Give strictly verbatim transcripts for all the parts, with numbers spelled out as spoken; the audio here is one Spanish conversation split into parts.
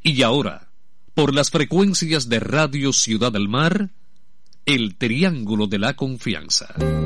Y ahora, por las frecuencias de Radio Ciudad del Mar, el Triángulo de la Confianza.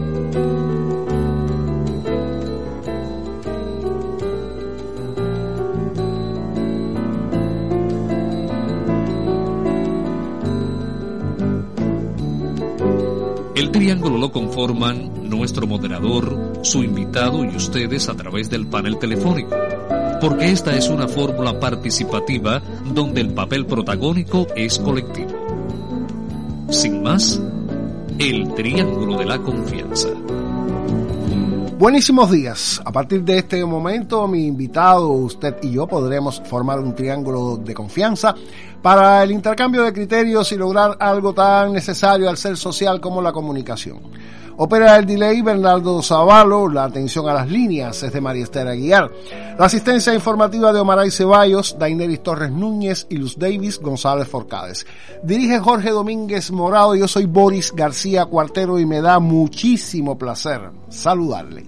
El triángulo lo conforman nuestro moderador, su invitado y ustedes a través del panel telefónico, porque esta es una fórmula participativa donde el papel protagónico es colectivo. Sin más, el Triángulo de la Confianza. Buenísimos días. A partir de este momento, mi invitado, usted y yo podremos formar un triángulo de confianza para el intercambio de criterios y lograr algo tan necesario al ser social como la comunicación. Opera el delay Bernardo Zavalo, la atención a las líneas es de María Esther Aguiar, la asistencia informativa de Omaray Ceballos, Daineris Torres Núñez y Luz Davis González Forcades. Dirige Jorge Domínguez Morado, yo soy Boris García Cuartero y me da muchísimo placer saludarle.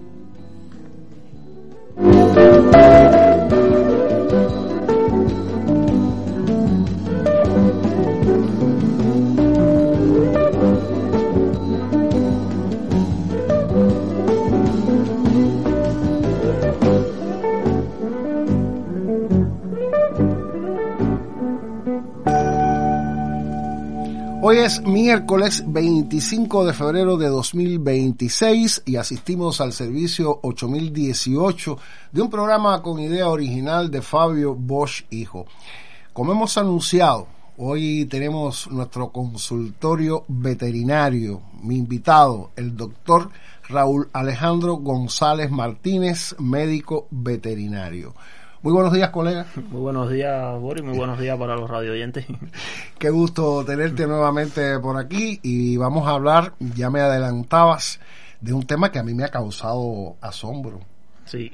Hoy es miércoles veinticinco de febrero de dos mil veintiséis y asistimos al servicio ocho mil dieciocho de un programa con idea original de Fabio Bosch Hijo. Como hemos anunciado, hoy tenemos nuestro consultorio veterinario. Mi invitado, el doctor Raúl Alejandro González Martínez, médico veterinario. Muy buenos días, colega. Muy buenos días, Boris. Muy buenos días para los radioyentes. Qué gusto tenerte nuevamente por aquí y vamos a hablar, ya me adelantabas, de un tema que a mí me ha causado asombro. Sí.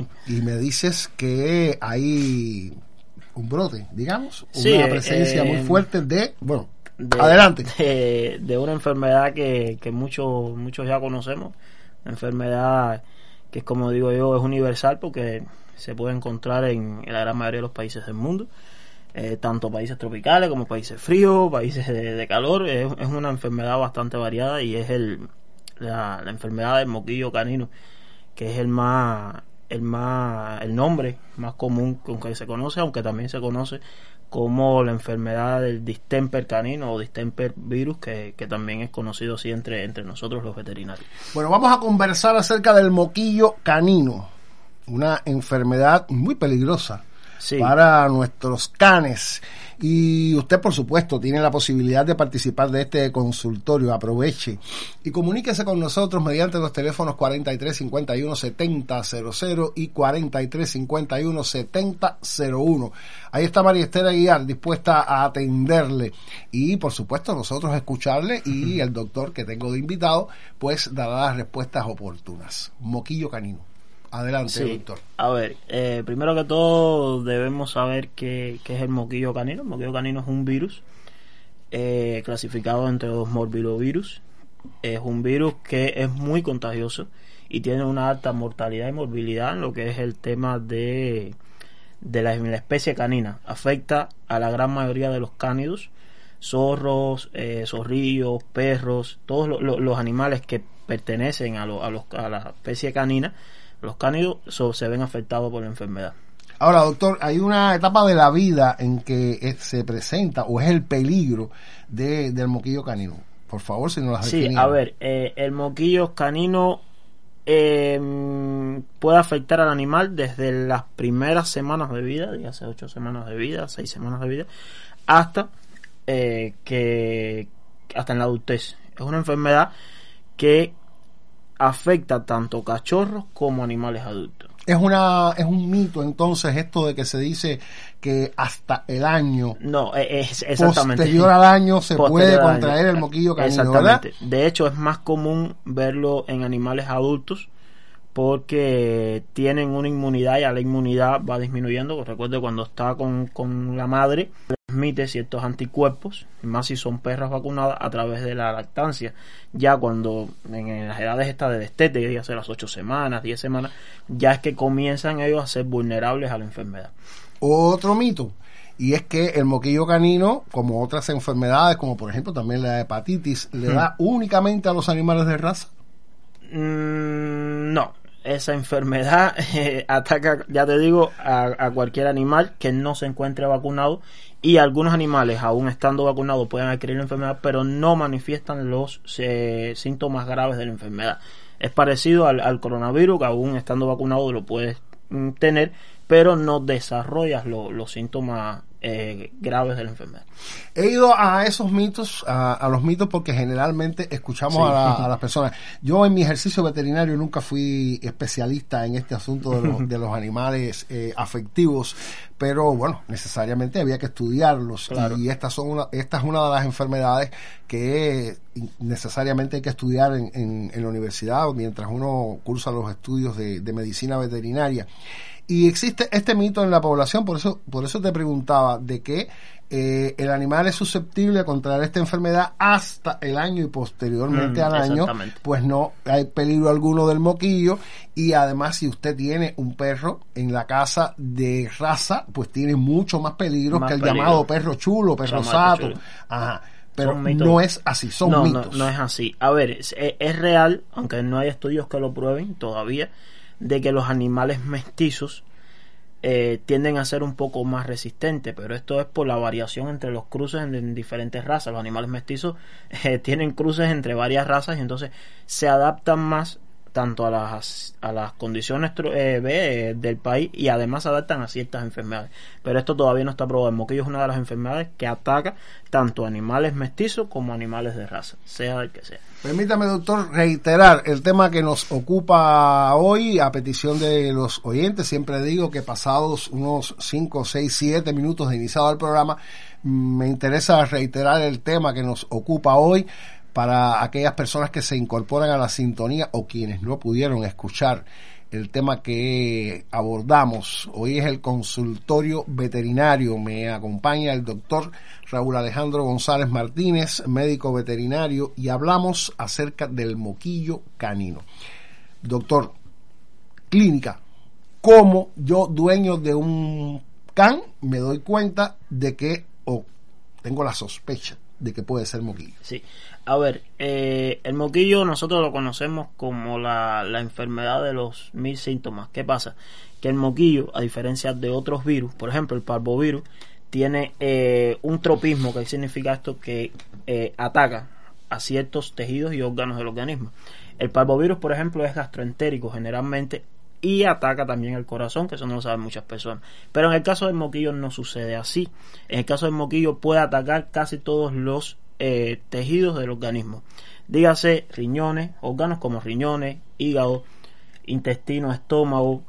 Y me dices que hay un brote, digamos, sí, una presencia eh, muy fuerte de, bueno, de, adelante. De, de una enfermedad que, que muchos, muchos ya conocemos, una enfermedad que, como digo yo, es universal porque se puede encontrar en, en la gran mayoría de los países del mundo, eh, tanto países tropicales como países fríos, países de, de calor. Es, es una enfermedad bastante variada y es el la, la enfermedad del moquillo canino, que es el más el más el nombre más común con que se conoce, aunque también se conoce como la enfermedad del distemper canino o distemper virus, que, que también es conocido así entre, entre nosotros los veterinarios. Bueno, vamos a conversar acerca del moquillo canino, una enfermedad muy peligrosa, sí, para nuestros canes. Y usted, por supuesto, tiene la posibilidad de participar de este consultorio. Aproveche y comuníquese con nosotros mediante los teléfonos cuarenta y tres cincuenta y uno setenta cero cero y cuarenta y tres cincuenta y uno setenta cero uno. Ahí está María Esther Aguiar, dispuesta a atenderle y, por supuesto, nosotros escucharle, y el doctor que tengo de invitado pues dará las respuestas oportunas. Moquillo canino. Adelante, sí, doctor. A ver, eh, primero que todo debemos saber qué, qué es el moquillo canino. El moquillo canino es un virus eh, clasificado entre los morbilovirus. Es un virus que es muy contagioso y tiene una alta mortalidad y morbilidad en lo que es el tema de, de la, la especie canina. Afecta a la gran mayoría de los cánidos, zorros, eh, zorrillos, perros, todos lo, lo, los animales que pertenecen a, lo, a, los, a la especie canina. Los cánidos so, se ven afectados por la enfermedad. Ahora, doctor, hay una etapa de la vida en que es, se presenta o es el peligro de, del moquillo canino. Por favor, si nos las Sí, definieran. a ver, eh, el moquillo canino eh, puede afectar al animal desde las primeras semanas de vida, dígase ocho semanas de vida, seis semanas de vida, hasta eh, que hasta en la adultez. Es una enfermedad que afecta tanto cachorros como animales adultos. Es una es un mito entonces esto de que se dice que hasta el año no es exactamente posterior al año se posterior puede al contraer año. El moquillo canino, exactamente, ¿verdad? De hecho es más común verlo en animales adultos porque tienen una inmunidad y a la inmunidad va disminuyendo. Recuerde, cuando está con, con la madre, transmite ciertos anticuerpos, más si son perras vacunadas, a través de la lactancia. Ya cuando en las edades estas de destete, ya sea las ocho semanas, diez semanas, ya es que comienzan ellos a ser vulnerables a la enfermedad. Otro mito, y es que el moquillo canino, como otras enfermedades, como por ejemplo también la hepatitis, ¿le da únicamente a los animales de raza? Mm, no, esa enfermedad eh, ataca, ya te digo, a, a cualquier animal que no se encuentre vacunado, y algunos animales, aún estando vacunados, pueden adquirir la enfermedad, pero no manifiestan los eh, síntomas graves de la enfermedad. Es parecido al, al coronavirus, que aún estando vacunado lo puedes mm, tener, pero no desarrollas lo, los síntomas eh, graves de la enfermedad. He ido a esos mitos, a, a los mitos, porque generalmente escuchamos sí. a, la, a las personas. Yo en mi ejercicio veterinario nunca fui especialista en este asunto de los, de los animales eh, afectivos, pero bueno, necesariamente había que estudiarlos, claro. y estas son una, esta es una de las enfermedades que necesariamente hay que estudiar en, en, en la universidad mientras uno cursa los estudios de, de medicina veterinaria. Y existe este mito en la población, por eso por eso te preguntaba de que eh, el animal es susceptible a contraer esta enfermedad hasta el año y posteriormente mm, al año, pues no hay peligro alguno del moquillo. Y además, si usted tiene un perro en la casa de raza, pues tiene mucho más peligro más que el peligro. llamado perro chulo, perro sato. Ajá. Pero no es así, son no, mitos. No, no es así. A ver, es, es real, aunque no hay estudios que lo prueben todavía, de que los animales mestizos eh, tienden a ser un poco más resistentes, pero esto es por la variación entre los cruces en, en diferentes razas. Los animales mestizos eh, tienen cruces entre varias razas y entonces se adaptan más tanto a las a las condiciones eh, eh, del país, y además se adaptan a ciertas enfermedades, pero esto todavía no está probado. El moquillo es una de las enfermedades que ataca tanto animales mestizos como animales de raza, sea el que sea. Permítame, doctor, reiterar el tema que nos ocupa hoy a petición de los oyentes. Siempre digo que pasados unos cinco, seis, siete minutos de iniciado el programa, me interesa reiterar el tema que nos ocupa hoy para aquellas personas que se incorporan a la sintonía o quienes no pudieron escuchar el tema que abordamos. Hoy es el consultorio veterinario. Me acompaña el doctor Raúl Alejandro González Martínez, médico veterinario, y hablamos acerca del moquillo canino. Doctor, clínica, ¿cómo yo, dueño de un can, me doy cuenta de que, o tengo la sospecha de que puede ser moquillo? Sí. A ver, eh, el moquillo nosotros lo conocemos como la, la enfermedad de los mil síntomas. ¿Qué pasa? Que el moquillo, a diferencia de otros virus, por ejemplo el parvovirus, tiene eh, un tropismo. ¿Qué significa esto? Que eh, ataca a ciertos tejidos y órganos del organismo. El parvovirus, por ejemplo, es gastroentérico generalmente y ataca también el corazón, que eso no lo saben muchas personas. Pero en el caso del moquillo no sucede así. En el caso del moquillo puede atacar casi todos los Eh, tejidos del organismo, dígase riñones, órganos como riñones, hígado, intestino, estómago,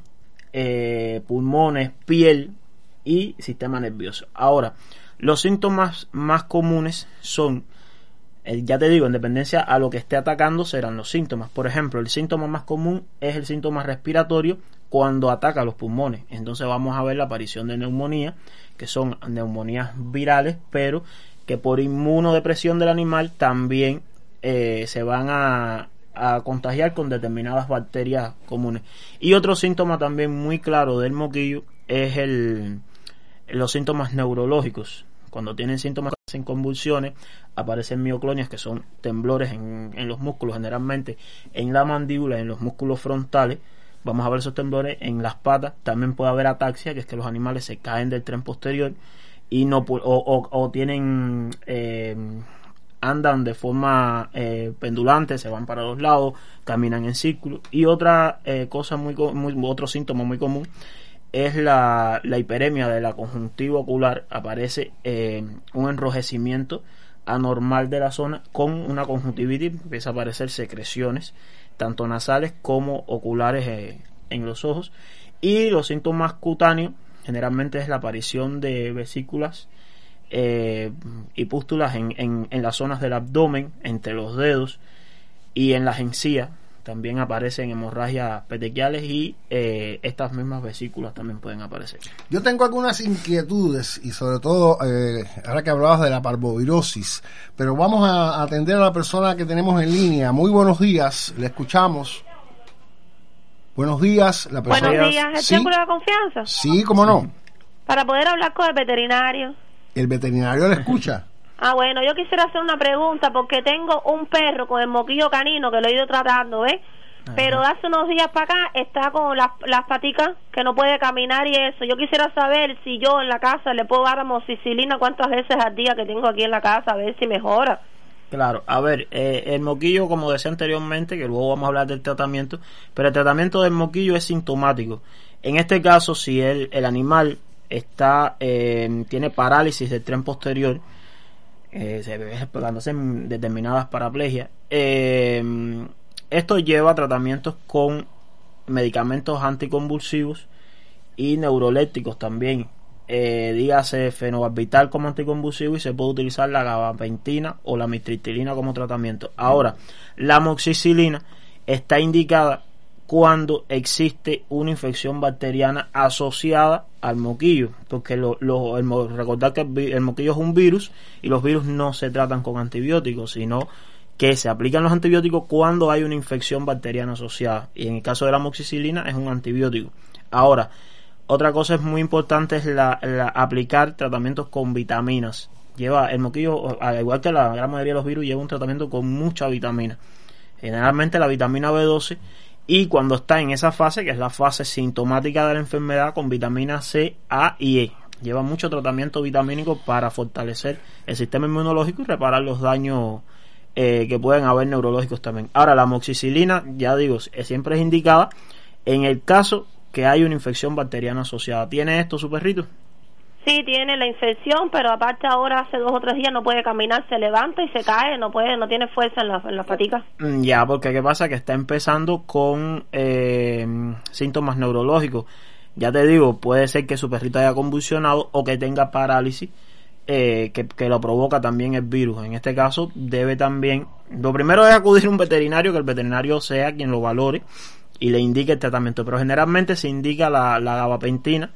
eh, pulmones, piel y sistema nervioso. Ahora, los síntomas más comunes son, eh, ya te digo, en dependencia a lo que esté atacando serán los síntomas. Por ejemplo, el síntoma más común es el síntoma respiratorio cuando ataca los pulmones. Entonces vamos a ver la aparición de neumonía, que son neumonías virales, pero que por inmunodepresión del animal también eh, se van a, a contagiar con determinadas bacterias comunes. Y otro síntoma también muy claro del moquillo es el, los síntomas neurológicos. Cuando tienen síntomas en convulsiones, aparecen mioclonias, que son temblores en, en los músculos, generalmente en la mandíbula, en los músculos frontales. Vamos a ver esos temblores en las patas. También puede haber ataxia, que es que los animales se caen del tren posterior y no o, o, o tienen eh, andan de forma eh, pendulante, se van para los lados, caminan en círculo. Y otra eh, cosa muy, muy otro síntoma muy común es la, la hiperemia de la conjuntiva ocular. Aparece eh, un enrojecimiento anormal de la zona con una conjuntivitis, empieza a aparecer secreciones tanto nasales como oculares eh, en los ojos. Y los síntomas cutáneos generalmente es la aparición de vesículas eh, y pústulas en, en, en las zonas del abdomen, entre los dedos y en las encías. También aparecen hemorragias petequiales y eh, estas mismas vesículas también pueden aparecer. Yo tengo algunas inquietudes y sobre todo, eh, ahora que hablabas de la parvovirosis, pero vamos a atender a la persona que tenemos en línea. Muy buenos días, le escuchamos. Buenos días, la persona. Buenos días, ¿el ¿Sí? triángulo de la confianza? Sí, cómo no. Para poder hablar con el veterinario. ¿El veterinario le escucha? Ah, bueno, yo quisiera hacer una pregunta porque tengo un perro con el moquillo canino que lo he ido tratando, ¿ves? Ajá. Pero hace unos días para acá está con las, las paticas que no puede caminar y eso. Yo quisiera saber si yo en la casa le puedo dar amoxicilina cuántas veces al día que tengo aquí en la casa, a ver si mejora. Claro, a ver, eh, el moquillo, como decía anteriormente, que luego vamos a hablar del tratamiento, pero el tratamiento del moquillo es sintomático. En este caso, si el, el animal está eh, tiene parálisis del tren posterior, eh, se ve explicándose en determinadas paraplegias, eh, esto lleva a tratamientos con medicamentos anticonvulsivos y neurolépticos también. Eh, dígase fenobarbital como anticonvulsivo y se puede utilizar la gabapentina o la amitriptilina como tratamiento. Ahora, la amoxicilina está indicada cuando existe una infección bacteriana asociada al moquillo, porque lo, lo, el, recordar que el, el moquillo es un virus y los virus no se tratan con antibióticos, sino que se aplican los antibióticos cuando hay una infección bacteriana asociada, y en el caso de la amoxicilina es un antibiótico. Ahora, otra cosa es muy importante es la, la aplicar tratamientos con vitaminas. Lleva el moquillo, al igual que la gran mayoría de los virus, lleva un tratamiento con mucha vitamina. Generalmente la vitamina B doce, y cuando está en esa fase, que es la fase sintomática de la enfermedad, con vitamina C, A y E. Lleva mucho tratamiento vitamínico para fortalecer el sistema inmunológico y reparar los daños eh, que pueden haber neurológicos también. Ahora, la amoxicilina, ya digo, siempre es indicada en el caso que hay una infección bacteriana asociada. ¿Tiene esto su perrito? Sí, tiene la infección, pero aparte ahora hace dos o tres días no puede caminar, se levanta y se cae, no puede, no tiene fuerza en, la, en las paticas. Ya, porque ¿qué pasa? Que está empezando con eh, síntomas neurológicos. Ya te digo, puede ser que su perrito haya convulsionado o que tenga parálisis, eh, que, que lo provoca también el virus. En este caso debe también, lo primero es acudir a un veterinario, que el veterinario sea quien lo valore y le indique el tratamiento, pero generalmente se indica la, la gabapentina,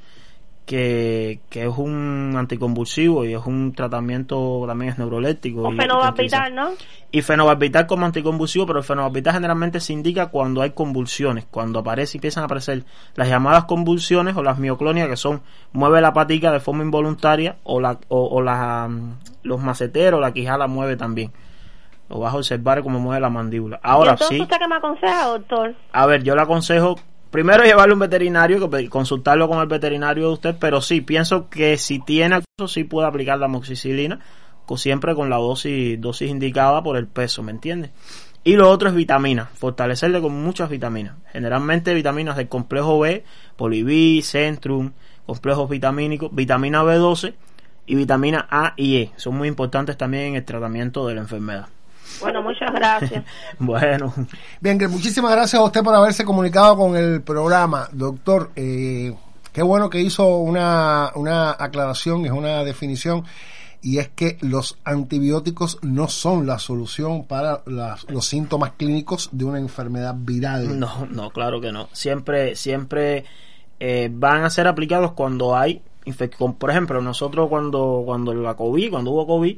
que, que es un anticonvulsivo y es un tratamiento, también es neuroléptico. O fenobarbital, ¿no? Y fenobarbital como anticonvulsivo, pero el fenobarbital generalmente se indica cuando hay convulsiones, cuando aparece, empiezan a aparecer las llamadas convulsiones o las mioclonias, que son mueve la patica de forma involuntaria, o la o, o la, los maceteros, la quijada la mueve también. Lo vas a observar cómo mueve la mandíbula. Ahora, ¿Y entonces sí, usted qué me aconseja, doctor? A ver, yo le aconsejo primero llevarle a un veterinario, que consultarlo con el veterinario de usted, pero sí, pienso que si tiene acceso, sí puede aplicar la amoxicilina, siempre con la dosis dosis indicada por el peso, ¿me entiendes? Y lo otro es vitaminas, fortalecerle con muchas vitaminas, generalmente vitaminas del complejo B, Poliví, Centrum, complejos vitamínicos, vitamina B doce y vitamina A y E, son muy importantes también en el tratamiento de la enfermedad. Bueno, muchas gracias. Bueno. Bien, que muchísimas gracias a usted por haberse comunicado con el programa, doctor. Eh, qué bueno que hizo una, una aclaración, es una definición, y es que los antibióticos no son la solución para las, los síntomas clínicos de una enfermedad viral. No, no, claro que no. Siempre, siempre eh, van a ser aplicados cuando hay infección. Por ejemplo, nosotros cuando, cuando la COVID, cuando hubo COVID,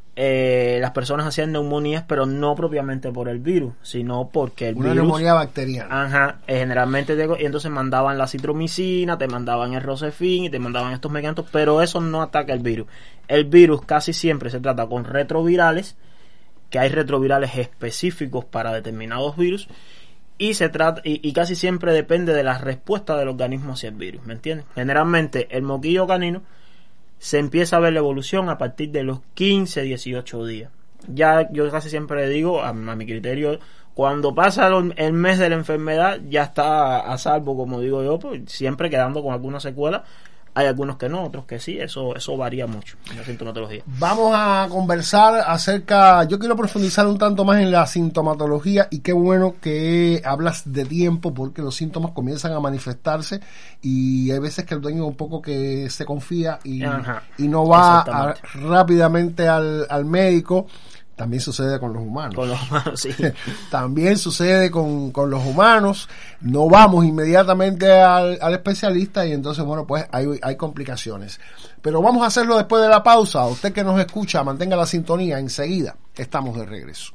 Eh, las personas hacían neumonías, pero no propiamente por el virus, sino porque el una virus, neumonía bacteriana. Ajá, eh, generalmente te, y entonces mandaban la citromicina, te mandaban el Rocefin y te mandaban estos medicamentos, pero eso no ataca el virus. El virus casi siempre se trata con retrovirales, que hay retrovirales específicos para determinados virus, y se trata y, y casi siempre depende de la respuesta del organismo hacia el virus, ¿me entiendes? Generalmente el moquillo canino se empieza a ver la evolución a partir de los quince, dieciocho días. Ya yo casi siempre digo, a, a mi criterio, cuando pasa el mes de la enfermedad ya está a salvo, como digo yo, pues siempre quedando con alguna secuela. Hay algunos que no, otros que sí, eso eso varía mucho en la sintomatología. Vamos a conversar acerca, yo quiero profundizar un tanto más en la sintomatología, y qué bueno que hablas de tiempo, porque los síntomas comienzan a manifestarse y hay veces que el dueño un poco que se confía y, y no va a, rápidamente al, al médico. También sucede con los humanos. Con los humanos, sí. También sucede con, con los humanos. No vamos inmediatamente al, al especialista y entonces, bueno, pues hay, hay complicaciones. Pero vamos a hacerlo después de la pausa. Usted que nos escucha, mantenga la sintonía. Enseguida estamos de regreso.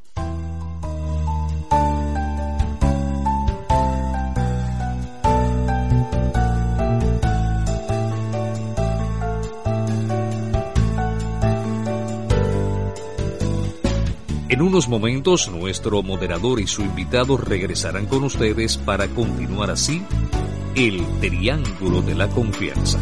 En unos momentos, nuestro moderador y su invitado regresarán con ustedes para continuar así el Triángulo de la Confianza.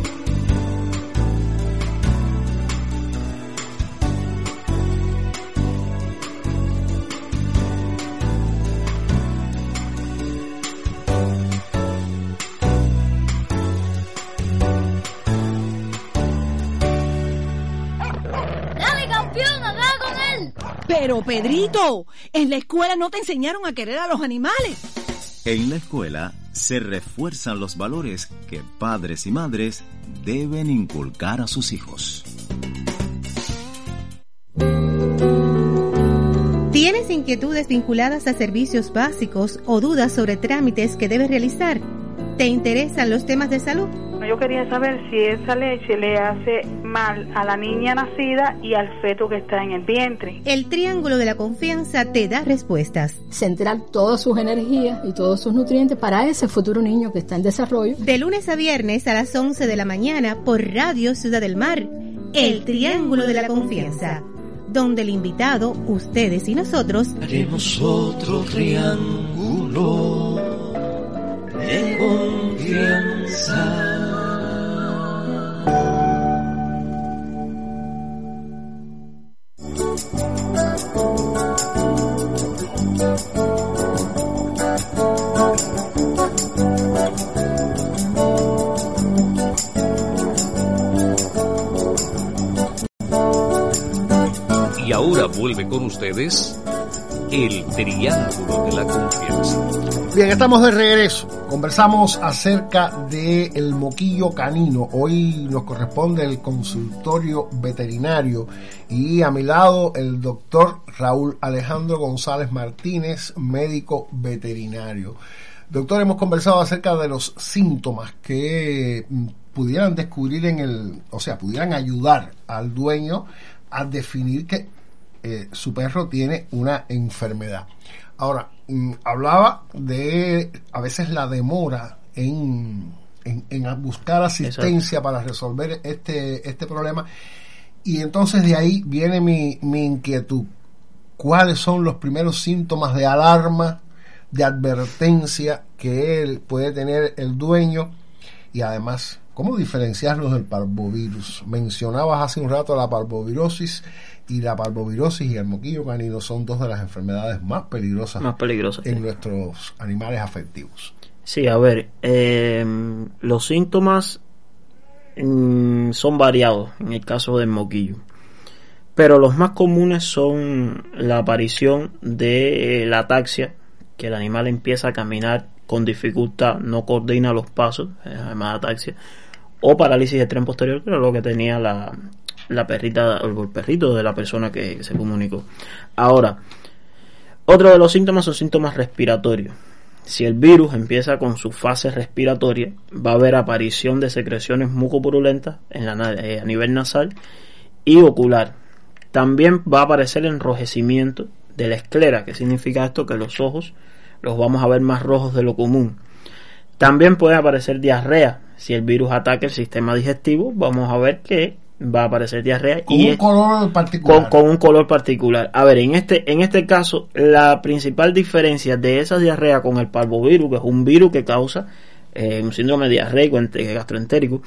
Pero Pedrito, en la escuela no te enseñaron a querer a los animales. En la escuela se refuerzan los valores que padres y madres deben inculcar a sus hijos. ¿Tienes inquietudes vinculadas a servicios básicos o dudas sobre trámites que debes realizar? ¿Te interesan los temas de salud? Yo quería saber si esa leche le hace mal a la niña nacida y al feto que está en el vientre. El Triángulo de la Confianza te da respuestas. Centrar todas sus energías y todos sus nutrientes para ese futuro niño que está en desarrollo. De lunes a viernes a las once de la mañana por Radio Ciudad del Mar. El Triángulo de la Confianza, donde el invitado, ustedes y nosotros, haremos otro triángulo de confianza. Y ahora vuelve con ustedes el Triángulo de la Confianza. Bien, estamos de regreso. Conversamos acerca del moquillo canino. Hoy nos corresponde el consultorio veterinario y a mi lado el doctor Raúl Alejandro González Martínez, médico veterinario. Doctor, hemos conversado acerca de los síntomas que pudieran descubrir en el, o sea, pudieran ayudar al dueño a definir que eh, su perro tiene una enfermedad. Ahora, mm, hablaba de a veces la demora en, en, en buscar asistencia. Exacto. Para resolver este, este problema, y entonces de ahí viene mi, mi inquietud. ¿Cuáles son los primeros síntomas de alarma, de advertencia que él puede tener el dueño? Y además, ¿cómo diferenciarlos del parvovirus? Mencionabas hace un rato la parvovirosis, y la parvovirosis y el moquillo canino son dos de las enfermedades más peligrosas, más peligrosas en sí. nuestros animales afectivos. Sí, a ver, eh, los síntomas mm, son variados en el caso del moquillo, pero los más comunes son la aparición de la ataxia, que el animal empieza a caminar con dificultad, no coordina los pasos, además de ataxia, o parálisis del tren posterior, que era lo que tenía la, la perrita o el perrito de la persona que se comunicó. Ahora, otro de los síntomas son síntomas respiratorios. Si el virus empieza con su fase respiratoria, va a haber aparición de secreciones mucopurulentas en la, eh, a nivel nasal y ocular. También va a aparecer enrojecimiento de la esclera, que significa esto, que los ojos los vamos a ver más rojos de lo común. También puede aparecer diarrea. Si el virus ataca el sistema digestivo, vamos a ver que va a aparecer diarrea con y un color particular. Con, con un color particular. A ver, en este en este caso, la principal diferencia de esa diarrea con el parvovirus, que es un virus que causa eh, un síndrome diarreico gastroentérico,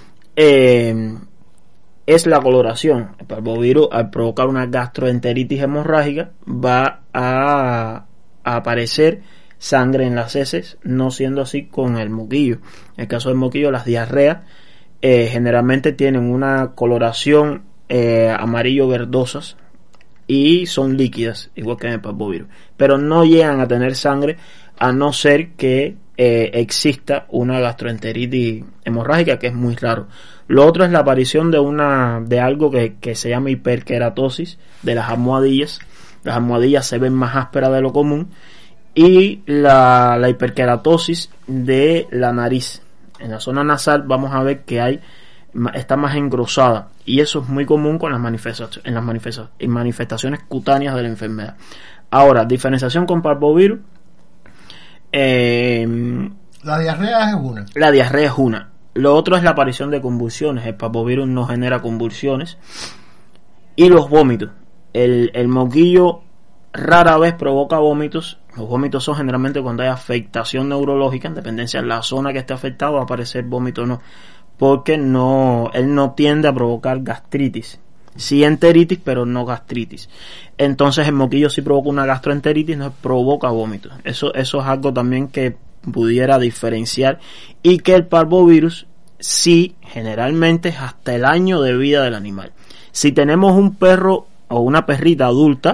eh, es la coloración. El parvovirus, al provocar una gastroenteritis hemorrágica, va a, a aparecer sangre en las heces, no siendo así con el moquillo. En el caso del moquillo, las diarreas eh, generalmente tienen una coloración eh, amarillo verdosas y son líquidas, igual que en el parvovirus, pero no llegan a tener sangre, a no ser que eh, exista una gastroenteritis hemorrágica, que es muy raro. Lo otro es la aparición de una de algo que, que se llama hiperkeratosis de las almohadillas. Las almohadillas se ven más ásperas de lo común, y la, la hiperkeratosis de la nariz. En la zona nasal vamos a ver que hay está más engrosada, y eso es muy común con las manifestaciones en las manifesta, en manifestaciones cutáneas de la enfermedad. Ahora, diferenciación con parvovirus. Eh, la diarrea es una. La diarrea es una. Lo otro es la aparición de convulsiones. El parvovirus no genera convulsiones. Y los vómitos. el, el moquillo rara vez provoca vómitos. Los vómitos son generalmente cuando hay afectación neurológica, en dependencia de la zona que esté afectada, va a aparecer vómito o no, porque no, él no tiende a provocar gastritis. Sí enteritis, pero no gastritis. Entonces el moquillo sí provoca una gastroenteritis, no provoca vómitos. Eso, eso es algo también que pudiera diferenciar, y que el parvovirus sí, generalmente es hasta el año de vida del animal. Si tenemos un perro o una perrita adulta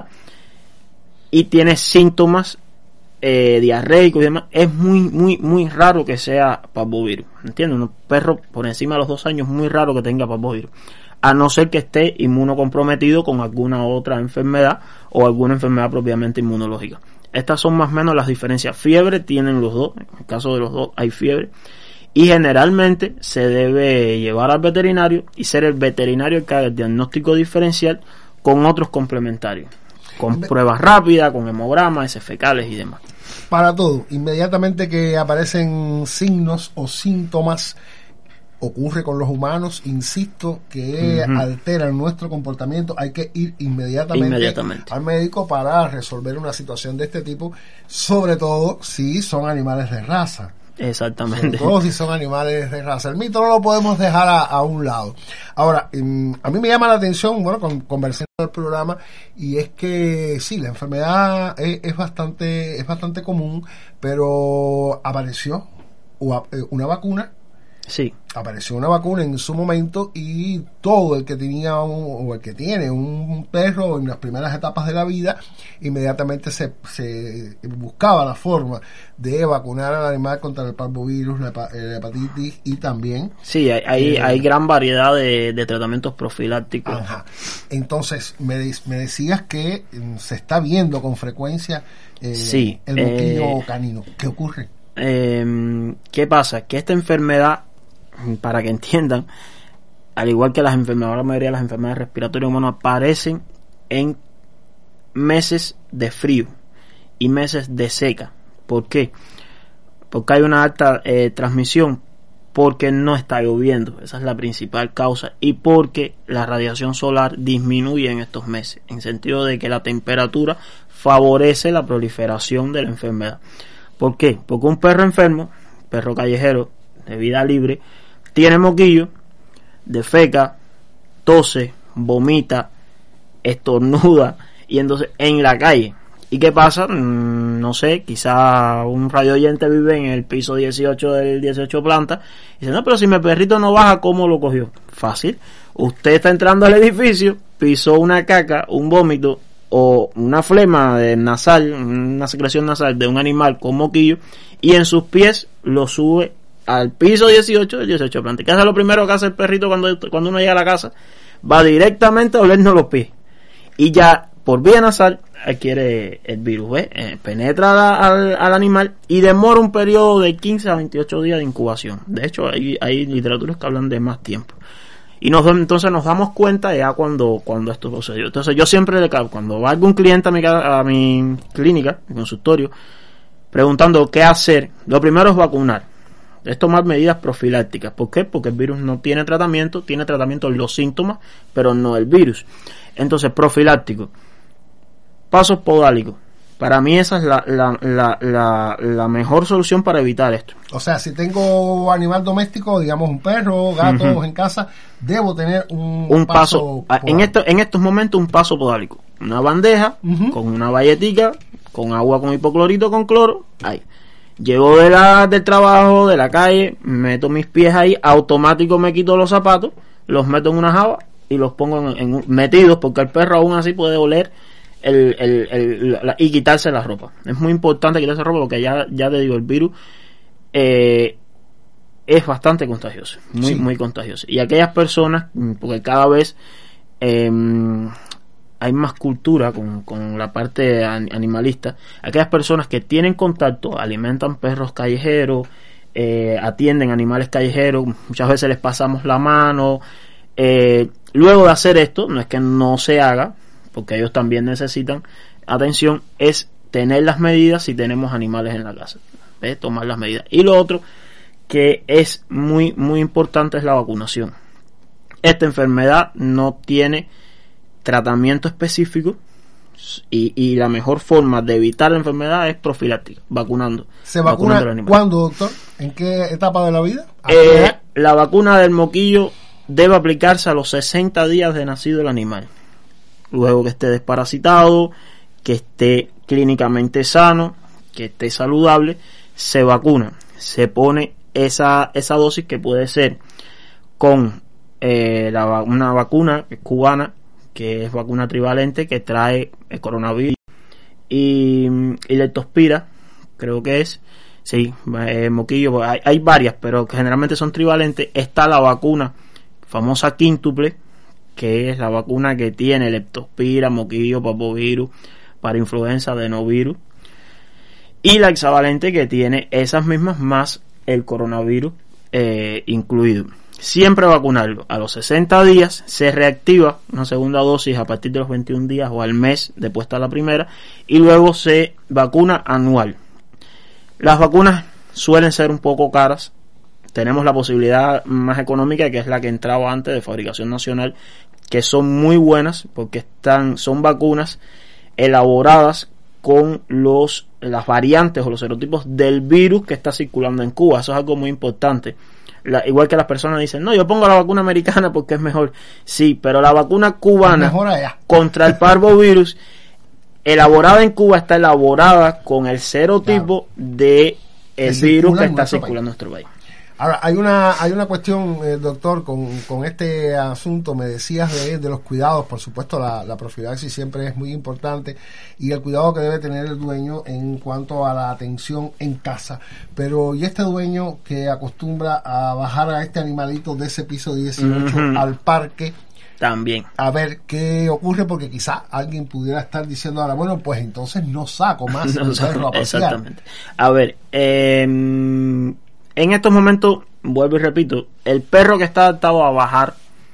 y tiene síntomas eh, diarreicos y demás, es muy, muy, muy raro que sea parvovirus. ¿Entiendes? Un perro por encima de los dos años es muy raro que tenga parvovirus, a no ser que esté inmunocomprometido con alguna otra enfermedad o alguna enfermedad propiamente inmunológica. Estas son más o menos las diferencias. Fiebre tienen los dos, en el caso de los dos hay fiebre, y generalmente se debe llevar al veterinario y ser el veterinario el que haga el diagnóstico diferencial con otros complementarios, con pruebas rápidas, con hemogramas, heces fecales y demás. Para todo, inmediatamente que aparecen signos o síntomas, ocurre con los humanos, insisto, que uh-huh. alteran nuestro comportamiento, hay que ir inmediatamente, inmediatamente al médico para resolver una situación de este tipo, sobre todo si son animales de raza. Exactamente. Sobre todo si son animales de raza. El mito no lo podemos dejar a, a un lado. Ahora, um, a mí me llama la atención, bueno, con, conversando el programa, y es que sí, la enfermedad es, es bastante, es bastante común, pero apareció una vacuna. Sí. Apareció una vacuna en su momento, y todo el que tenía un, o el que tiene un perro en las primeras etapas de la vida, inmediatamente se, se buscaba la forma de vacunar al animal contra el parvovirus, la, la hepatitis, y también sí, hay, hay, eh, hay gran variedad de, de tratamientos profilácticos. Ajá. Entonces me, me decías que se está viendo con frecuencia eh, sí, el moquillo eh, canino. ¿Qué ocurre? Eh, ¿Qué pasa? Que esta enfermedad, para que entiendan, al igual que las enfermedades, la mayoría de las enfermedades respiratorias humanas aparecen en meses de frío y meses de seca. ¿Por qué? Porque hay una alta eh, transmisión, porque no está lloviendo, esa es la principal causa, y porque la radiación solar disminuye en estos meses, en sentido de que la temperatura favorece la proliferación de la enfermedad. ¿Por qué? Porque un perro enfermo, perro callejero de vida libre, tiene moquillo, defeca, tose, vomita, estornuda, y entonces en la calle. ¿Y qué pasa? Mm, no sé, quizá un radio oyente vive en el piso dieciocho del dieciocho planta y dice, no, pero si mi perrito no baja, ¿cómo lo cogió? Fácil. Usted está entrando al edificio, pisó una caca, un vómito o una flema de nasal, una secreción nasal de un animal con moquillo, y en sus pies lo sube al piso dieciocho del dieciocho planta. ¿Qué hace lo primero que hace el perrito cuando, cuando uno llega a la casa? Va directamente a olernos los pies, y ya por vía nasal adquiere el virus, ¿ves? Eh, penetra al, al animal y demora un periodo de quince a veintiocho días de incubación. De hecho, hay, hay literaturas que hablan de más tiempo. Y nos, entonces nos damos cuenta ya cuando, cuando esto sucedió. Entonces yo siempre le cago, cuando va algún cliente a mi, a mi clínica, mi consultorio, preguntando qué hacer, lo primero es vacunar. Es tomar medidas profilácticas. ¿Por qué? Porque el virus no tiene tratamiento, tiene tratamiento los síntomas, pero no el virus. Entonces, profiláctico. Pasos podálicos. Para mí esa es la, la, la, la, la mejor solución para evitar esto. O sea, si tengo animal doméstico, digamos un perro, gato uh-huh. en casa, debo tener un, un paso, paso en, esto, en estos momentos un paso podálico. Una bandeja uh-huh. con una bayetica, con agua con hipoclorito, con cloro, ahí. Llego de la, del trabajo, de la calle, meto mis pies ahí, automático me quito los zapatos, los meto en una java y los pongo en, en metidos, porque el perro aún así puede oler el, el, el, la, y quitarse la ropa. Es muy importante quitarse la ropa porque ya, ya te digo, el virus eh, es bastante contagioso, muy, sí. muy contagioso. Y aquellas personas, porque cada vez eh, hay más cultura con, con la parte animalista, aquellas personas que tienen contacto, alimentan perros callejeros, eh, atienden animales callejeros, muchas veces les pasamos la mano. Eh, luego de hacer esto, no es que no se haga, porque ellos también necesitan atención, es tener las medidas si tenemos animales en la casa, ¿ves? Tomar las medidas. Y lo otro que es muy muy importante es la vacunación. Esta enfermedad no tiene tratamiento específico y, y la mejor forma de evitar la enfermedad es profiláctica, vacunando. ¿Se vacuna cuándo, doctor? ¿En qué etapa de la vida? Eh, la vacuna del moquillo debe aplicarse a los sesenta días de nacido el animal. Luego que esté desparasitado, que esté clínicamente sano, que esté saludable, se vacuna. Se pone esa, esa dosis que puede ser con eh, la, una vacuna cubana, que es vacuna trivalente, que trae el coronavirus y, y leptospira, creo que es, sí, eh, moquillo, hay, hay varias, pero que generalmente son trivalentes. Está la vacuna famosa quíntuple, que es la vacuna que tiene leptospira, moquillo, papovirus, para influenza, adenovirus, y la hexavalente, que tiene esas mismas más el coronavirus eh, incluido. Siempre vacunarlo a los sesenta días, se reactiva una segunda dosis a partir de los veintiún días o al mes de puesta la primera, y luego se vacuna anual. Las vacunas suelen ser un poco caras. Tenemos la posibilidad más económica, que es la que entraba antes, de fabricación nacional, que son muy buenas porque están son vacunas elaboradas con los las variantes o los serotipos del virus que está circulando en Cuba. Eso es algo muy importante. La, igual que las personas dicen, no, yo pongo la vacuna americana porque es mejor. Sí, pero la vacuna cubana contra el parvovirus, elaborada en Cuba, está elaborada con el serotipo claro. de el que virus que está circulando en nuestro país. Ahora, hay una hay una cuestión, eh, doctor, con, con este asunto. Me decías de, de los cuidados. Por supuesto, la, la profilaxis siempre es muy importante, y el cuidado que debe tener el dueño en cuanto a la atención en casa. Pero, ¿y este dueño que acostumbra a bajar a este animalito de ese piso dieciocho uh-huh. al parque? También. A ver qué ocurre, porque quizá alguien pudiera estar diciendo ahora, bueno, pues entonces no saco más no, el perro a pasear. Exactamente. A ver, eh... en estos momentos, vuelvo y repito, el perro que está adaptado a bajar,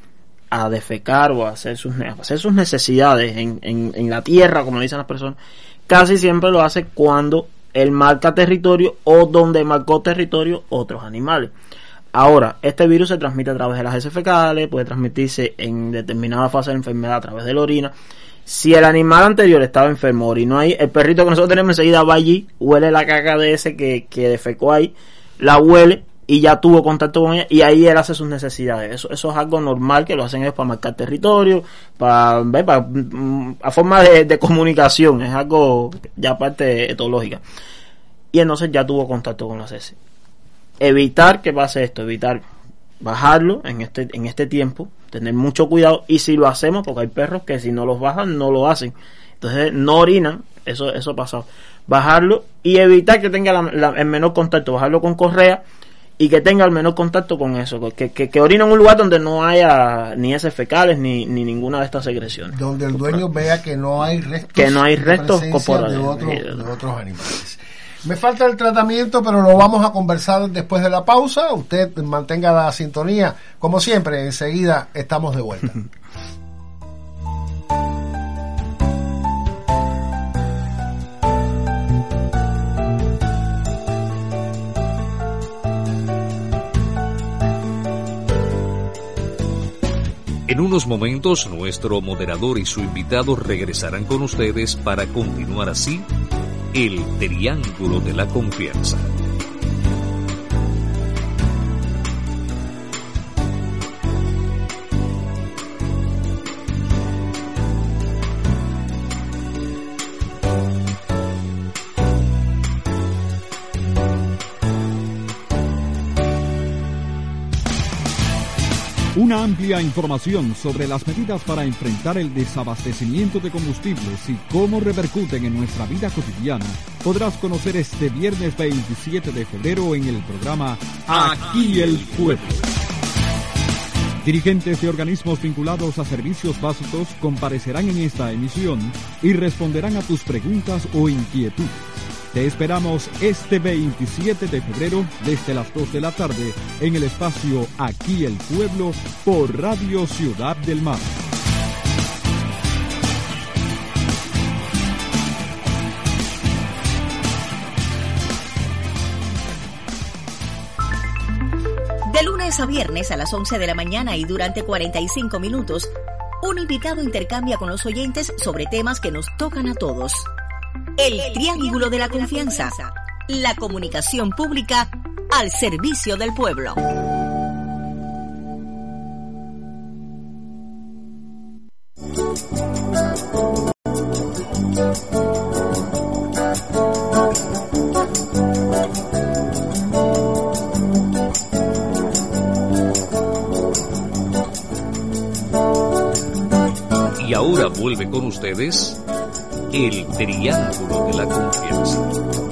a defecar o a hacer sus, a hacer sus necesidades en, en, en la tierra, como dicen las personas, casi siempre lo hace cuando él marca territorio o donde marcó territorio otros animales. Ahora, este virus se transmite a través de las heces fecales, puede transmitirse en determinada fase de la enfermedad a través de la orina. Si el animal anterior estaba enfermo, orinó ahí, el perrito que nosotros tenemos enseguida va allí, huele la caca de ese que, que defecó ahí, la huele y ya tuvo contacto con ella, y ahí él hace sus necesidades. Eso, eso es algo normal, que lo hacen es para marcar territorio, para, para a forma de, de comunicación, es algo ya parte etológica. Y entonces ya tuvo contacto con las heces. Evitar que pase esto, evitar bajarlo en este en este tiempo, tener mucho cuidado, y si lo hacemos, porque hay perros que si no los bajan no lo hacen, entonces no orinan, eso eso ha pasado. Bajarlo y evitar que tenga la, la, el menor contacto, bajarlo con correa y que tenga el menor contacto con eso, que, que, que orine en un lugar donde no haya ni heces fecales ni, ni ninguna de estas secreciones. Donde el dueño vea que no hay restos, que no hay restos corporales de, otro, de otros animales. Me falta el tratamiento, pero lo vamos a conversar después de la pausa. Usted mantenga la sintonía, como siempre, enseguida estamos de vuelta. En unos momentos, nuestro moderador y su invitado regresarán con ustedes para continuar así el Triángulo de la Confianza. Una amplia información sobre las medidas para enfrentar el desabastecimiento de combustibles y cómo repercuten en nuestra vida cotidiana podrás conocer este viernes veintisiete de febrero en el programa Aquí el Pueblo. Dirigentes de organismos vinculados a servicios básicos comparecerán en esta emisión y responderán a tus preguntas o inquietudes. Te esperamos este veintisiete de febrero desde las dos de la tarde en el espacio Aquí el Pueblo por Radio Ciudad del Mar. De lunes a viernes a las once de la mañana y durante cuarenta y cinco minutos, un invitado intercambia con los oyentes sobre temas que nos tocan a todos. El Triángulo de la Confianza. La comunicación pública al servicio del pueblo. Y ahora vuelve con ustedes el Triángulo de la Confianza.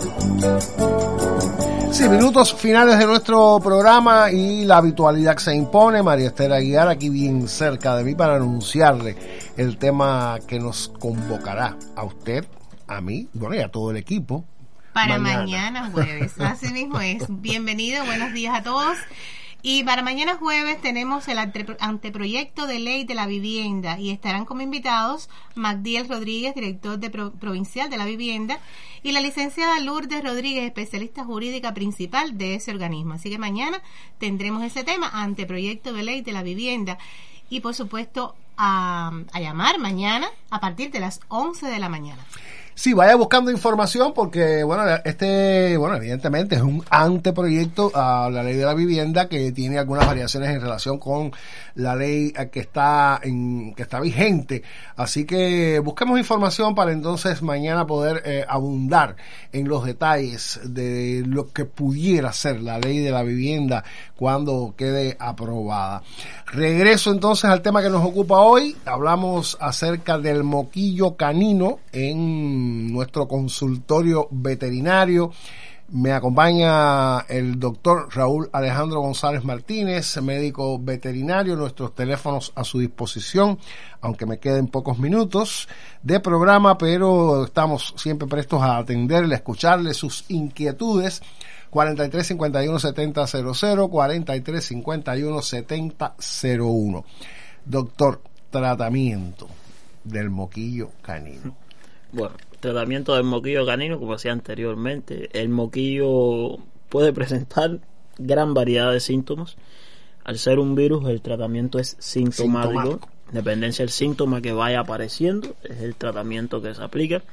Sí, minutos finales de nuestro programa y la habitualidad que se impone. María Esther Aguiar aquí bien cerca de mí para anunciarle el tema que nos convocará a usted, a mí, bueno, y a todo el equipo. Para mañana, mañana jueves, así mismo es. Bienvenido, buenos días a todos. Y para mañana jueves tenemos el ante- anteproyecto de ley de la vivienda y estarán como invitados Magdiel Rodríguez, director de Pro- provincial de la vivienda, y la licenciada Lourdes Rodríguez, especialista jurídica principal de ese organismo. Así que mañana tendremos ese tema, anteproyecto de ley de la vivienda. Y por supuesto a, a llamar mañana a partir de las once de la mañana. Sí, vaya buscando información porque, bueno, este, bueno, evidentemente es un anteproyecto a la ley de la vivienda que tiene algunas variaciones en relación con la ley que está en, que está vigente. Así que busquemos información para entonces mañana poder eh, abundar en los detalles de lo que pudiera ser la ley de la vivienda cuando quede aprobada. Regreso entonces al tema que nos ocupa hoy. Hablamos acerca del moquillo canino en nuestro consultorio veterinario. Me acompaña el doctor Raúl Alejandro González Martínez, médico veterinario. Nuestros teléfonos a su disposición, aunque me queden pocos minutos de programa, pero estamos siempre prestos a atenderle, a escucharle sus inquietudes. cuarenta y tres cincuenta y uno setenta cero cero, cuarenta y tres cincuenta y uno setenta cero uno. Doctor, tratamiento del moquillo canino. Bueno, tratamiento del moquillo canino, como decía anteriormente, el moquillo puede presentar gran variedad de síntomas. Al ser un virus, el tratamiento es sintomático. Sintomático. Dependencia del síntoma que vaya apareciendo, es el tratamiento que se aplica.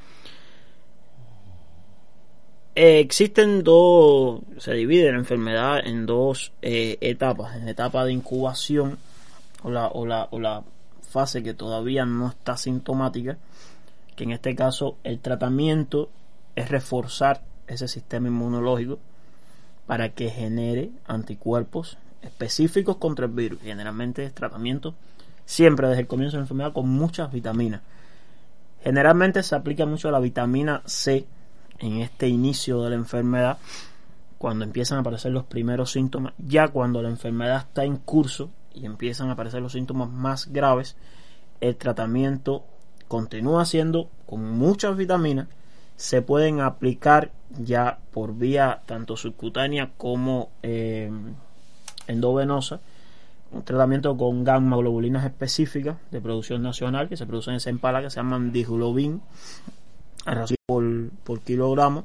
Eh, existen dos, se divide la enfermedad en dos eh, etapas. En la etapa de incubación o la, o, la, o la fase que todavía no está sintomática, que en este caso el tratamiento es reforzar ese sistema inmunológico para que genere anticuerpos específicos contra el virus. Generalmente es tratamiento siempre desde el comienzo de la enfermedad con muchas vitaminas. Generalmente se aplica mucho la vitamina C en este inicio de la enfermedad, cuando empiezan a aparecer los primeros síntomas. Ya cuando la enfermedad está en curso y empiezan a aparecer los síntomas más graves, el tratamiento continúa siendo con muchas vitaminas. Se pueden aplicar ya por vía tanto subcutánea como eh, endovenosa, un tratamiento con gamma globulinas específicas de producción nacional que se producen en Sempala, que se llaman Diglobin por, por kilogramo,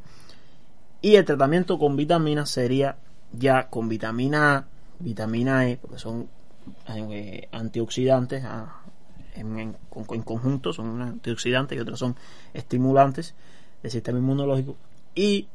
y el tratamiento con vitaminas sería ya con vitamina A, vitamina E, porque son eh, antioxidantes a, en, en, en conjunto, son antioxidantes y otras son estimulantes del sistema inmunológico. Y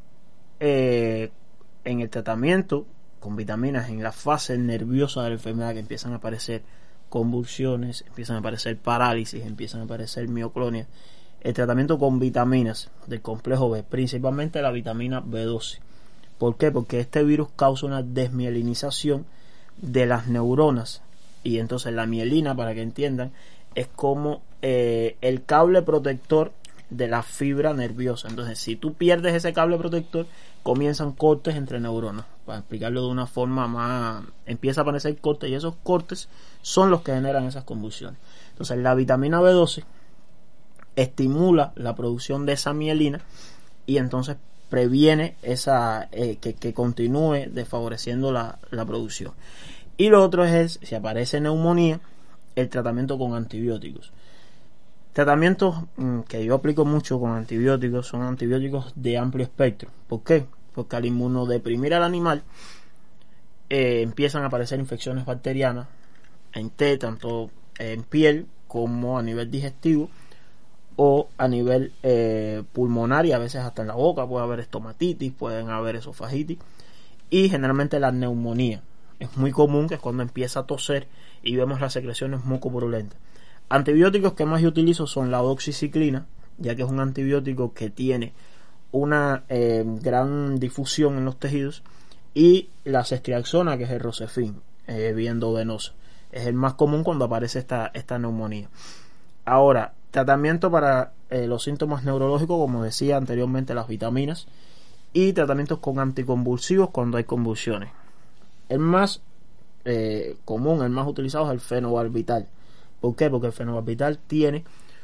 eh, en el tratamiento con vitaminas en la fase nerviosa de la enfermedad, que empiezan a aparecer convulsiones, empiezan a aparecer parálisis, empiezan a aparecer mioclonias, el tratamiento con vitaminas del complejo B, principalmente la vitamina B doce. ¿Por qué? Porque este virus causa una desmielinización de las neuronas, y entonces la mielina, para que entiendan, es como eh, el cable protector de la fibra nerviosa. Entonces, si tú pierdes ese cable protector, comienzan cortes entre neuronas. Para explicarlo de una forma más, empieza a aparecer cortes, y esos cortes son los que generan esas convulsiones. Entonces, la vitamina B doce estimula la producción de esa mielina y entonces previene esa eh, que, que continúe desfavoreciendo la, la producción. Y lo otro es, si aparece neumonía, el tratamiento con antibióticos. Tratamientos mmm, que yo aplico mucho con antibióticos son antibióticos de amplio espectro. ¿Por qué? Porque al inmunodeprimir al animal eh, empiezan a aparecer infecciones bacterianas en té, tanto en piel como a nivel digestivo o a nivel eh, pulmonar, y a veces hasta en la boca puede haber estomatitis, pueden haber esofagitis, y generalmente la neumonía es muy común, que es cuando empieza a toser y vemos las secreciones mucopurulentas. Antibióticos que más yo utilizo son la doxiciclina, ya que es un antibiótico que tiene una eh, gran difusión en los tejidos, y la ceftriaxona, que es el Rocefin, eh, vía endovenosa. Es el más común cuando aparece esta, esta neumonía. Ahora, tratamiento para eh, los síntomas neurológicos, como decía anteriormente, las vitaminas, y tratamientos con anticonvulsivos cuando hay convulsiones. El más eh, común, el más utilizado es el fenobarbital. ¿Por qué? Porque el fenobarbital tiene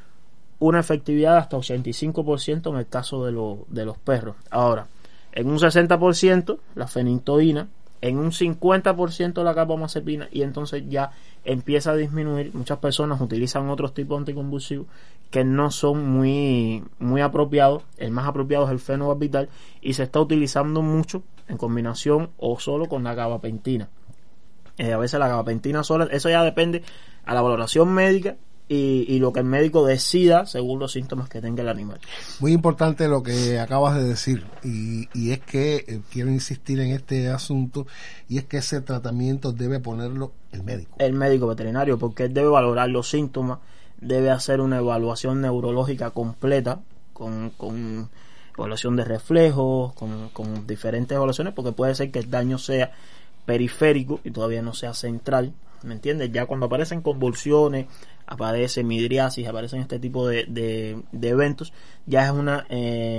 una efectividad de hasta ochenta y cinco por ciento en el caso de, lo, de los perros. Ahora, en un sesenta por ciento la fenintoína, en un cincuenta por ciento la carbamazepina, y entonces ya empieza a disminuir. Muchas personas utilizan otros tipos de anticonvulsivos que no son muy, muy apropiados. El más apropiado es el fenobarbital, y se está utilizando mucho en combinación o solo con la gabapentina. Eh, a veces la gabapentina sola, eso ya depende a la valoración médica y, y lo que el médico decida según los síntomas que tenga el animal. Muy importante lo que acabas de decir, y, y es que eh, quiero insistir en este asunto, y es que ese tratamiento debe ponerlo el médico. El médico veterinario, porque él debe valorar los síntomas, debe hacer una evaluación neurológica completa con, con evaluación de reflejos, con, con diferentes evaluaciones, porque puede ser que el daño sea periférico y todavía no sea central, ¿me entiendes? Ya cuando aparecen convulsiones, aparece midriasis, aparecen este tipo de, de, de eventos, ya es una eh,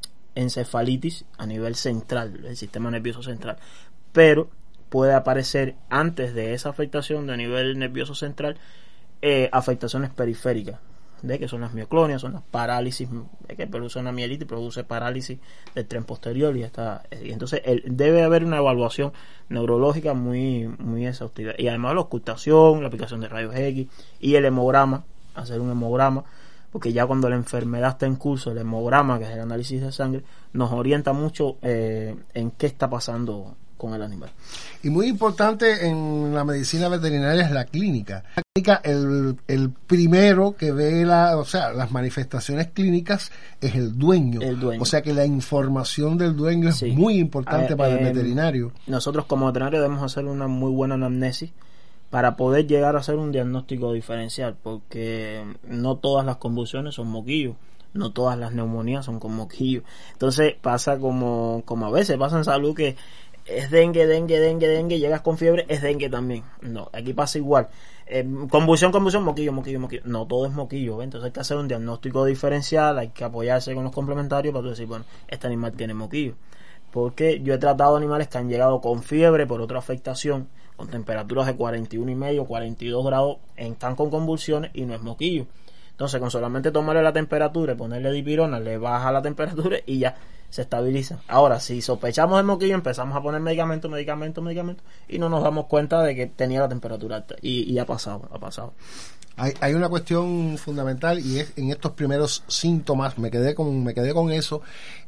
encefalitis a nivel central, el sistema nervioso central. Pero puede aparecer antes de esa afectación de nivel nervioso central eh, afectaciones periféricas, de que son las mioclonias, son las parálisis, de que produce una mielitis, produce parálisis del tren posterior, y está, y entonces el, debe haber una evaluación neurológica muy muy exhaustiva, y además la ocultación, la aplicación de rayos X y el hemograma, hacer un hemograma, porque ya cuando la enfermedad está en curso, el hemograma, que es el análisis de sangre, nos orienta mucho eh, en qué está pasando con el animal. Y muy importante en la medicina veterinaria es la clínica. La clínica, el, el primero que ve la, o sea, las manifestaciones clínicas es el dueño. El dueño. O sea que la información del dueño es sí. muy importante eh, para eh, el veterinario. Nosotros como veterinarios debemos hacer una muy buena anamnesis para poder llegar a hacer un diagnóstico diferencial, porque no todas las convulsiones son moquillos, no todas las neumonías son con moquillos. Entonces pasa como, como a veces pasa en salud, que es dengue, dengue, dengue, dengue, llegas con fiebre, es dengue también. No, aquí pasa igual. Eh, convulsión, convulsión, moquillo, moquillo, moquillo. No, todo es moquillo, ¿ves? Entonces hay que hacer un diagnóstico diferencial, hay que apoyarse con los complementarios para decir, bueno, este animal tiene moquillo. Porque yo he tratado animales que han llegado con fiebre por otra afectación, con temperaturas de cuarenta y uno y medio, cuarenta y dos grados, están con convulsiones y no es moquillo. Entonces, con solamente tomarle la temperatura y ponerle dipirona, le baja la temperatura y ya se estabiliza. Ahora, si sospechamos el moquillo, empezamos a poner medicamento, medicamento, medicamento, y no nos damos cuenta de que tenía la temperatura alta. Y, y ha pasado, ha pasado. Hay, hay una cuestión fundamental, y es en estos primeros síntomas, me quedé con, me quedé con eso,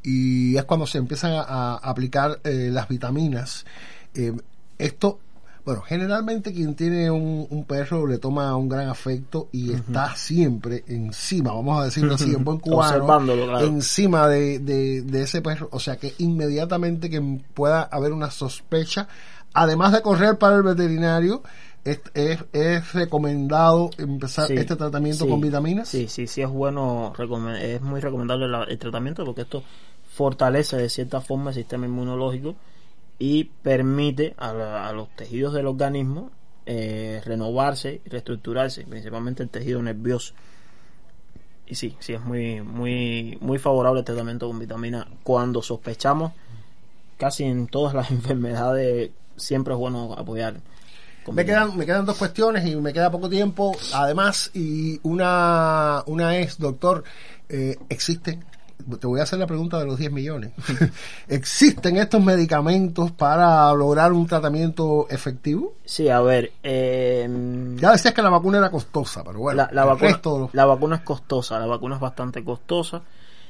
y es cuando se empiezan a, a aplicar eh, las vitaminas. Eh, esto... Bueno, generalmente quien tiene un, un perro le toma un gran afecto y uh-huh. está siempre encima, vamos a decirlo así, en buen cubano, claro. encima de, de, de ese perro. O sea que inmediatamente que pueda haber una sospecha, además de correr para el veterinario, es, es, es recomendado empezar sí, este tratamiento sí, con vitaminas. Sí, sí, sí es bueno, es muy recomendable la, el tratamiento, porque esto fortalece de cierta forma el sistema inmunológico y permite a, la, a los tejidos del organismo eh, renovarse y reestructurarse, principalmente el tejido nervioso. Y sí, sí es muy muy muy favorable el tratamiento con vitamina. Cuando sospechamos, casi en todas las enfermedades, siempre es bueno apoyar. Me quedan, me quedan dos cuestiones y me queda poco tiempo. Además, y una, una es, doctor, eh, ¿existen? Te voy a hacer la pregunta de los diez millones. ¿Existen estos medicamentos para lograr un tratamiento efectivo? Sí, a ver. Eh, ya decías que la vacuna era costosa, pero bueno. La, la, vacuna, los... la vacuna es costosa, la vacuna es bastante costosa.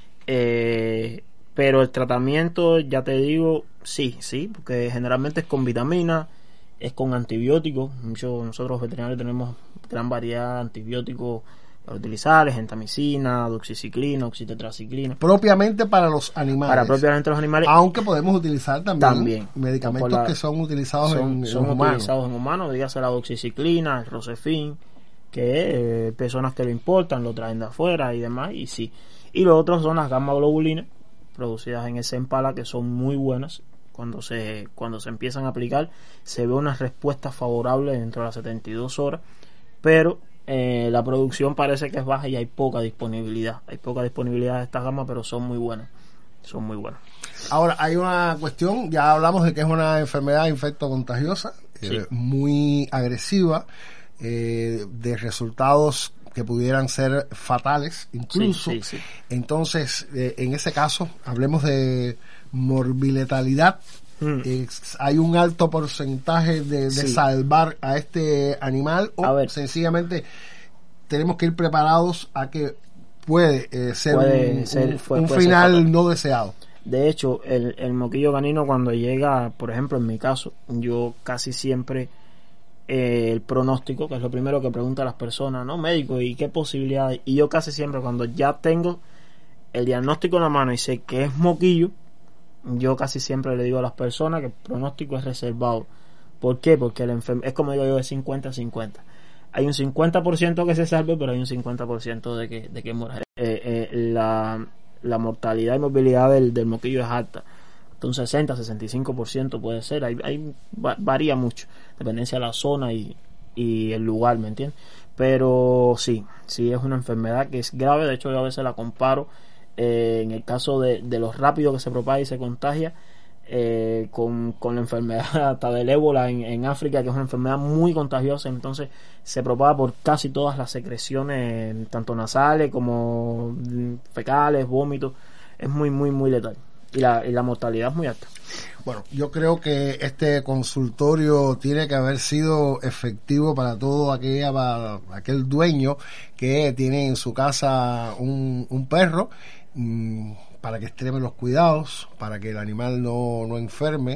Eh, pero el tratamiento, ya te digo, sí, sí, porque generalmente es con vitaminas, es con antibióticos. Muchos nosotros veterinarios tenemos gran variedad de antibióticos para utilizar, gentamicina, doxiciclina, oxitetraciclina. Propiamente para los animales. Para propiamente los animales. Aunque podemos utilizar también, también medicamentos la, que son utilizados son, en, son en humanos. utilizados en humanos, dígase la doxiciclina, el Rosefin, que eh, personas que lo importan, lo traen de afuera y demás, y sí. Y los otros son las gamma globulinas, producidas en ese empala, que son muy buenas. Cuando se, cuando se empiezan a aplicar, se ve una respuesta favorable dentro de las setenta y dos horas, pero Eh, la producción parece que es baja y hay poca disponibilidad hay poca disponibilidad de estas gamas, pero son muy buenas son muy buenas. Ahora hay una cuestión, ya hablamos de que es una enfermedad infectocontagiosa, sí. eh, muy agresiva, eh, de resultados que pudieran ser fatales incluso, sí, sí, sí. Entonces eh, en ese caso hablemos de morbiletalidad. Mm. Eh, hay un alto porcentaje de, de sí. salvar a este animal, o a sencillamente tenemos que ir preparados a que puede eh, ser puede un, ser, un, fue, un final ser no deseado. De hecho, el, el moquillo canino, cuando llega, por ejemplo en mi caso, yo casi siempre eh, el pronóstico, que es lo primero que preguntan las personas, ¿no? Médico, ¿y qué posibilidades? Y yo casi siempre, cuando ya tengo el diagnóstico en la mano y sé que es moquillo, yo casi siempre le digo a las personas que el pronóstico es reservado. ¿Por qué? Porque el enfermo, es como digo yo, es cincuenta a cincuenta. Hay un cincuenta por ciento que se salve, pero hay un cincuenta por ciento de que, de que muera. Eh, eh, la, la mortalidad y morbilidad del, del moquillo es alta. Hasta un sesenta a sesenta y cinco por ciento puede ser. Hay, hay, varía mucho, dependencia de la zona y, y el lugar, ¿me entiendes? Pero sí, sí es una enfermedad que es grave. De hecho, yo a veces la comparo Eh, en el caso de, de lo rápido que se propaga y se contagia, eh, con, con la enfermedad hasta del ébola en, en África, que es una enfermedad muy contagiosa. Entonces se propaga por casi todas las secreciones, tanto nasales como fecales, vómitos. Es muy muy muy letal y la, y la mortalidad es muy alta. Bueno, yo creo que este consultorio tiene que haber sido efectivo para todo aquella, para aquel dueño que tiene en su casa un, un perro, mmm, para que extreme los cuidados, para que el animal no, no enferme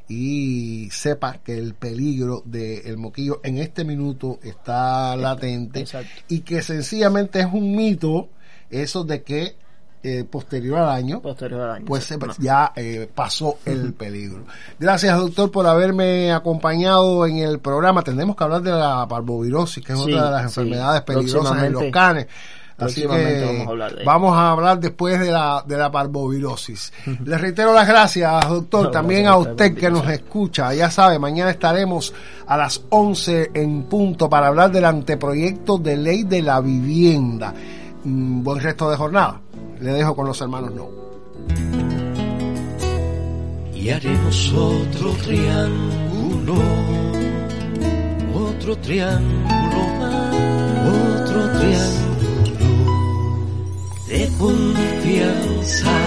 y sepa que el peligro del moquillo en este minuto está latente. Exacto. Y que sencillamente es un mito eso de que Eh, posterior al año, posterior al año pues sí, se, no. ya eh, pasó el peligro. Gracias, doctor, por haberme acompañado en el programa. Tenemos que hablar de la parvovirosis, que es sí, otra de las enfermedades sí. peligrosas en los canes. Así que vamos a, hablar de vamos a hablar después de la de la parvovirosis. Les reitero las gracias, doctor, no, también a usted que nos escucha. Ya sabe, mañana estaremos a las once en punto para hablar del anteproyecto de ley de la vivienda. Mm, buen resto de jornada. Le dejo con los hermanos No. Y haremos otro triángulo, otro triángulo más, otro triángulo de confianza.